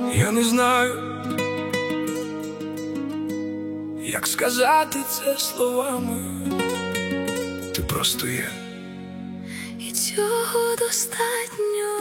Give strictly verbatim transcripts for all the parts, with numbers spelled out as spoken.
Я не знаю, як сказати це словами. Ти просто є, і цього достатньо.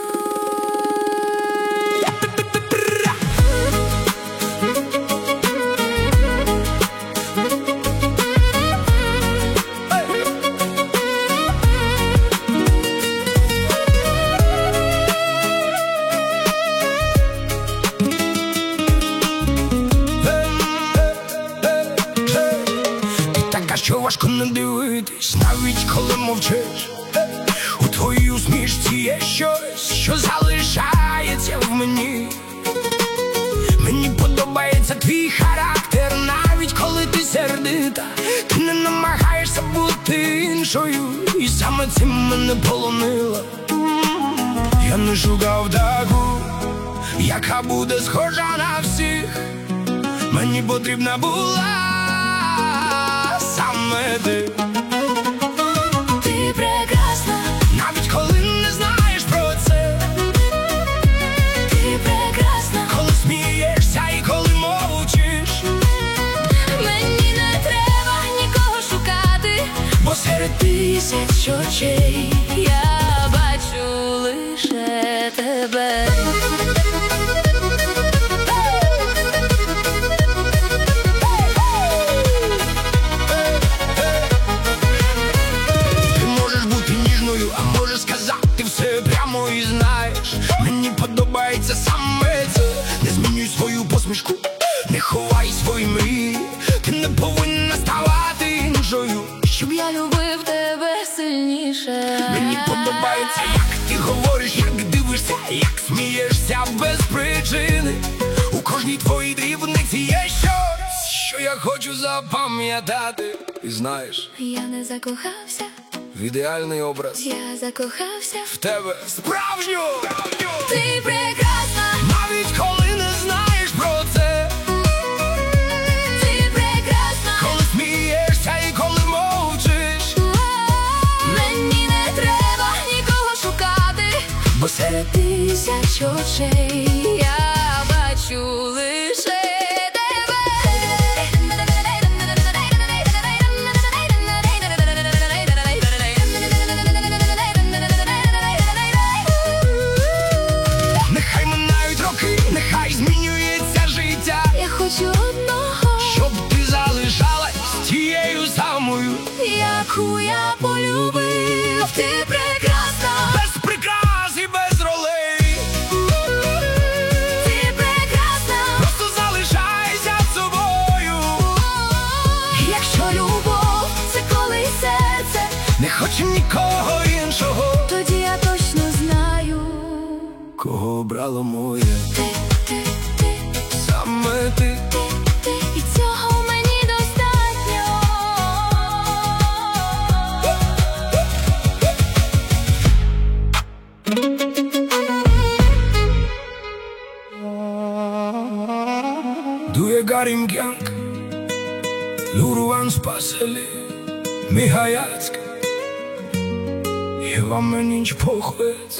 Що важко не дивитись, навіть коли мовчиш. У твоїй усмішці є щось, що залишається в мені. Мені подобається твій характер, навіть коли ти сердита. Ти не намагаєшся бути іншою, і саме цим мене полонила. Я не шукав таку, яка буде схожа на всіх. Мені потрібна була саме ти. Ти прекрасна, навіть коли не знаєш про це. ти прекрасна, коли смієшся і коли мовчиш. мені не треба нікого шукати, бо серед тисяч очей я бачу лише тебе. А можеш сказати все прямо і знаєш, мені подобається саме це. Не змінюй свою посмішку, не ховай свої мрії. Ти не повинна ставати іншою, щоб я любив тебе сильніше. Мені подобається, як ти говориш, як дивишся, як смієшся без причини. У кожній твоїй дрібниці є щось, що я хочу запам'ятати. І знаєш, я не закохався в ідеальний образ, я закохався в тебе справжню. Ти прекрасна, навіть коли не знаєш про це. ти прекрасна, коли смієшся і коли мовчиш. мені не треба нікого шукати, бо серед тисяч очей я бачу лише нехай змінюється життя. Я хочу одного, щоб ти залишалась тією самою, яку я полюбив. Ти прекрасна, без прикрас і без ролей. ти прекрасна, просто залишайся собою. Якщо любов – це коли серце не хоче нікого іншого, тоді я точно знаю, кого обрало моє. Ти, ти, ти, саме ти, ти, ти, і цього мені достатньо. Duye garim kyank, luruan spaseli, mi hayatsk, je vam meni nič pohvec.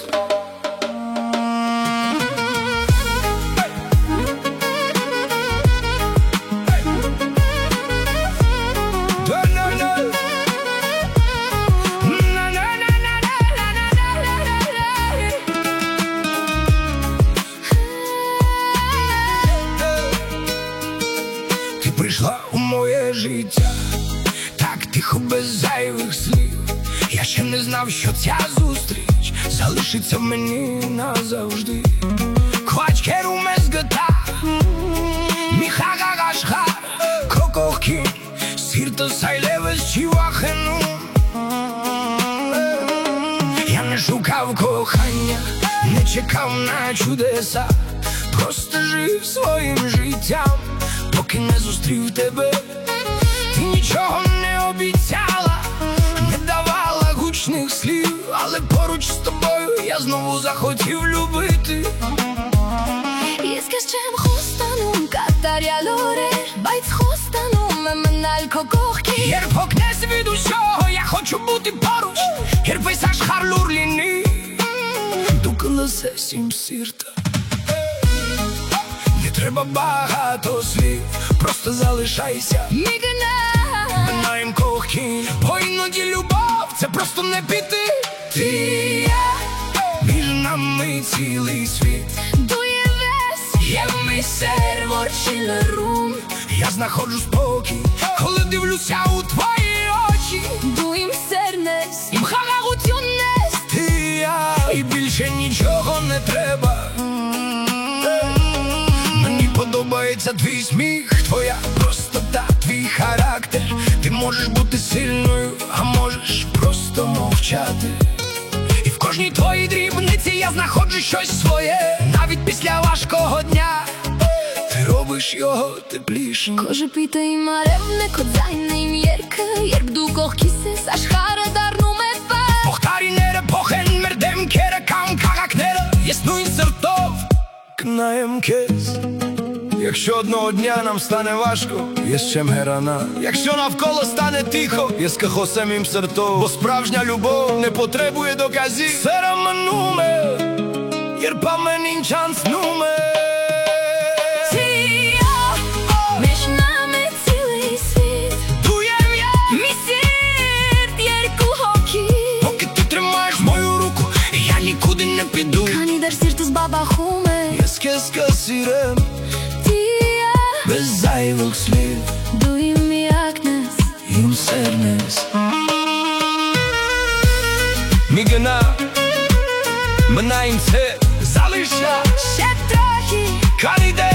Прийшла у моє життя так тихо, без зайвих слів. Я ще не знав, що ця зустріч залишиться в мені назавжди. Квачкеру мезгата, міхагагашха, кокохкін, сірто сайлевес чівахену. Я не шукав кохання, не чекав на чудеса, просто жив своїм життям, поки не зустрів тебе. Ти нічого не обіцяла, не давала гучних слів, але поруч з тобою я знову захотів любити. Єскашем хостанум катарялоре, байц хостанум еменаль кокохкі. Єрпок не від усього, я хочу бути поруч. Єрписаш харлурліни, дукаласе сім сірта. Не треба багато слів, просто залишайся. Минаєм кохінь, бо іноді любов це просто не піти. Ти і я, між нами цілий світ. Є в мій серво чилерум. Я знаходжу спокій, коли дивлюся у твої очі. Дуєм сернес, ім хагарутюнес. Ти і я, і більше нічого не треба. Мені подобається твій сміх, твоя простота, твій характер. Ти можеш бути сильною, а можеш просто мовчати. І в кожній твоїй дрібниці я знаходжу щось своє. Навіть після важкого дня ти робиш його теплішим. Кожа пита има ревне, кod zajne im jerka. Jer bdu kohkise sa shkare darnu me pa. Похтарінере похен мердем кере кам каракнере. Єснуй сертов кнаєм кес. Якщо одного дня нам стане важко, є з чим герана. Якщо навколо стане тихо, є з кахосем їм сертов. Бо справжня любов не потребує доказів. Серамануме, єрпамен інчанс нуме. Між нами цілий світ. Дуєм я, Мій серд єрку хокі. поки ти тримаєш мою руку, я нікуди не піду. Kani dar sirtus baba hume. Єскеска сірем, Ти і я, без зайвих слів. дуєм якнес. Їм сернес. Мігена, минаєм це, залиша. Ще трохи. Каліде.